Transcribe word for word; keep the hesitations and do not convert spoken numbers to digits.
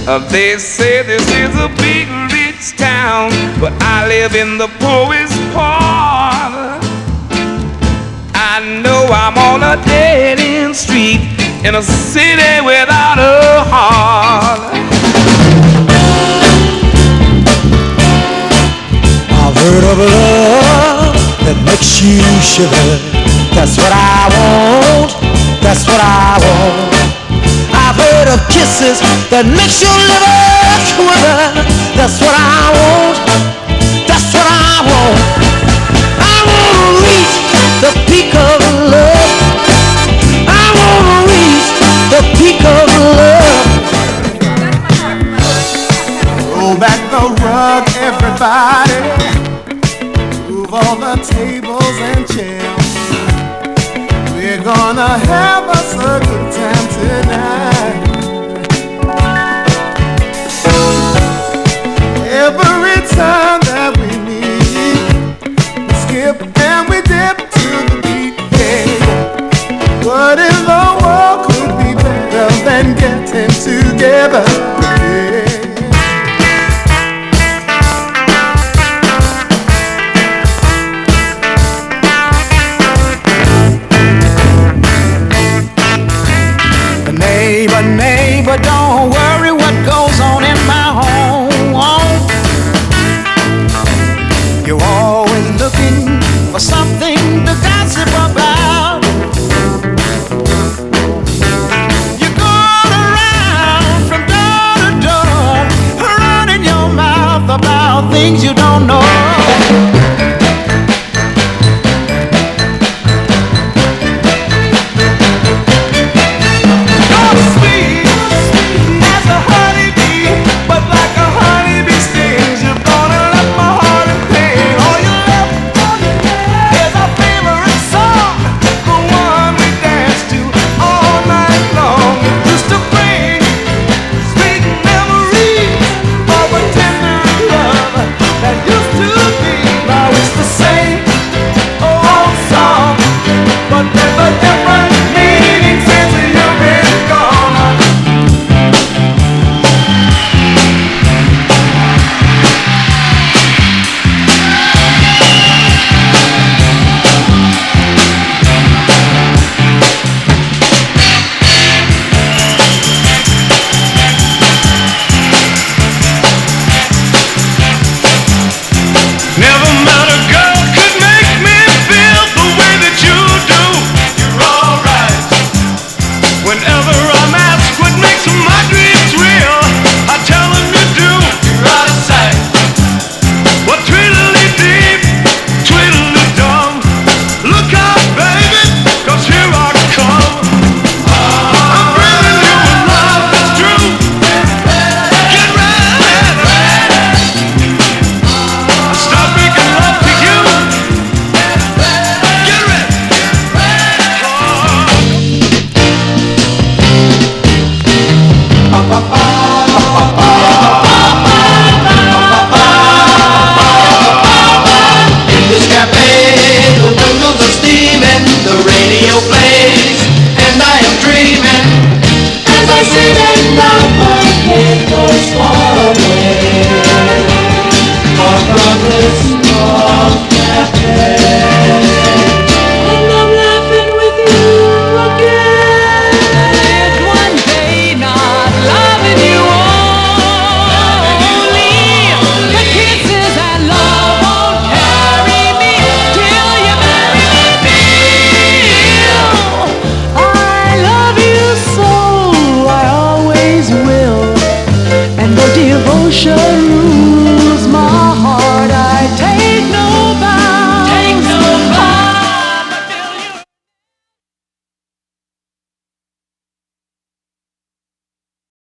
Uh, they say this is a big rich town, but I live in the poorest part. I know I'm on a dead-end street in a city without a heart. I've heard of love that makes you shiver. That's what I want, that's what I want. I've heard of kisses that makes your liver quiver. That's what I want, that's what I want. I wanna reach the peak of love. I wanna reach the peak of love. Roll back the rug, everybody. Move all the tables and chairs. We're gonna have us a good time tonight. Every time that we meet, we skip and we dip to the beat. Yeah. What in the world could be better than getting together? Yeah. Neighbor, neighbor, don't worry what goes on in my home. You're always looking for something to gossip about. You're going around from door to door, running your mouth about things you don't know. Devotion